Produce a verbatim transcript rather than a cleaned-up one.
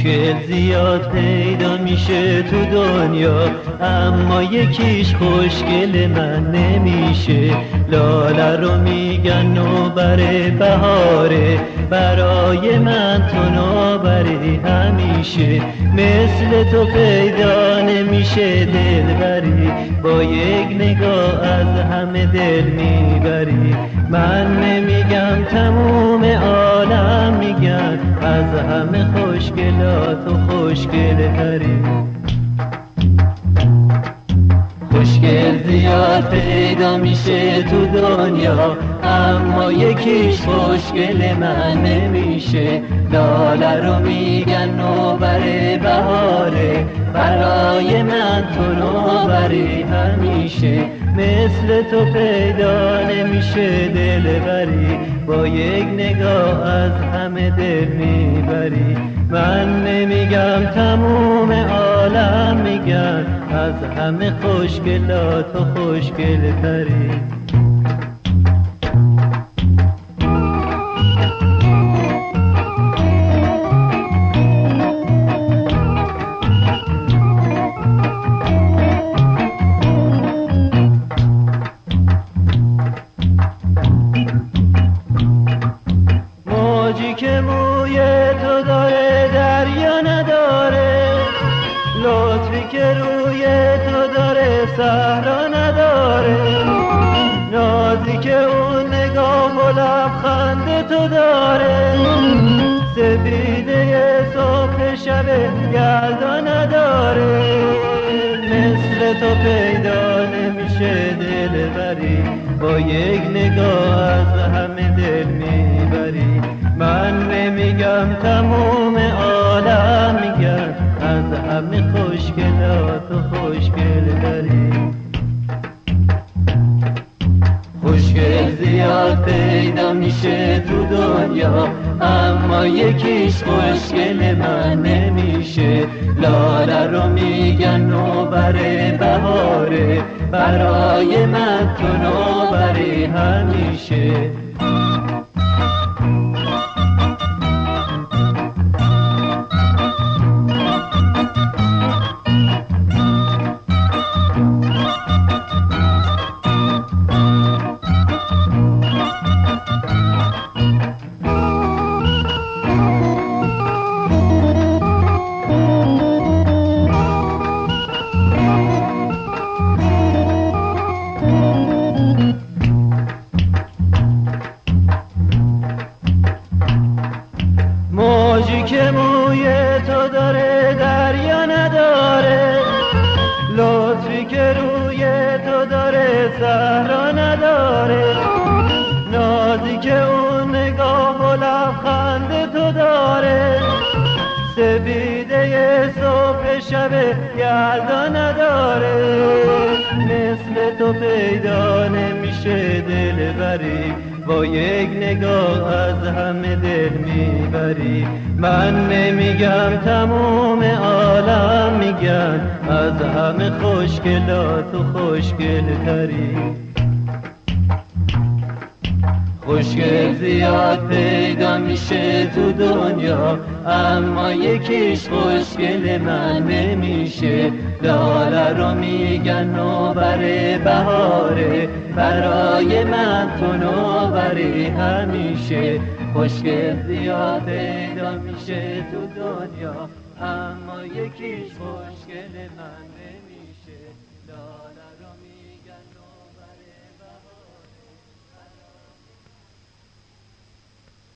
خوشگل زیاد پیدا میشه تو دنیا، اما یکیش خوشگل من نمیشه. لاله رو میگن نوبر بهاره، برای من تو نوبری همیشه. مثل تو پیدا نمیشه دلبری، با یک نگاه از همه دل میبری. من نمیگم تموم عالم میگن، از همه خوشگلات و خوشگل تری. خوشگل زیاد پیدا میشه تو دنیا، اما یکیش خوشگل من نمیشه. لاله رو میگن نوبر بهاره، برای من تو نوبری همیشه. مثل تو پیدا نمیشه دلبری، با یک نگاه از همه دل میبری. من نمیگم تموم عالم میگن، از همه خوشگلات و خوشگل تری. موجی که موی تو داره دریا نداره، لطفی که روی تو داره صحرا نداره. نازی که اون نگاه و لبخند تو داره، سپیده صبح شب یلدا نداره. مثل تو پیدا نمیشه دلبری، با یک نگاه از همه دل میبری. من نمیگم تموم عالم میگن، از همه خوشگلات و خوشگل تری. خوشگل زیاد پیدا میشه تو دنیا، اما یکیش خوشگل من نمیشه. لاله رو میگن نوبر بهاره، برای من تو نوبری همیشه. موجی که موی تو داره دریا نداره، لطفی که روی تو داره صحرا نداره. نازی که اون نگاه و لبخند تو داره، سپیده صبح شب یلدا نداره. مثل تو پیدا نمیشه دلبری، با یک نگاه از همه دل میبری. من نمیگم تموم عالم میگن، از همه خوشگلات و خوشگل تری. خوشگل زیاد پیدا میشه تو دنیا، اما یکیش خوشگل من نمیشه. لاله رو میگن نوبر بهاره، برای من تو نوبری همیشه. خوشگل زیاد پیدا میشه تو دنیا، اما یکیش خوشگل من نمیشه. لاله رو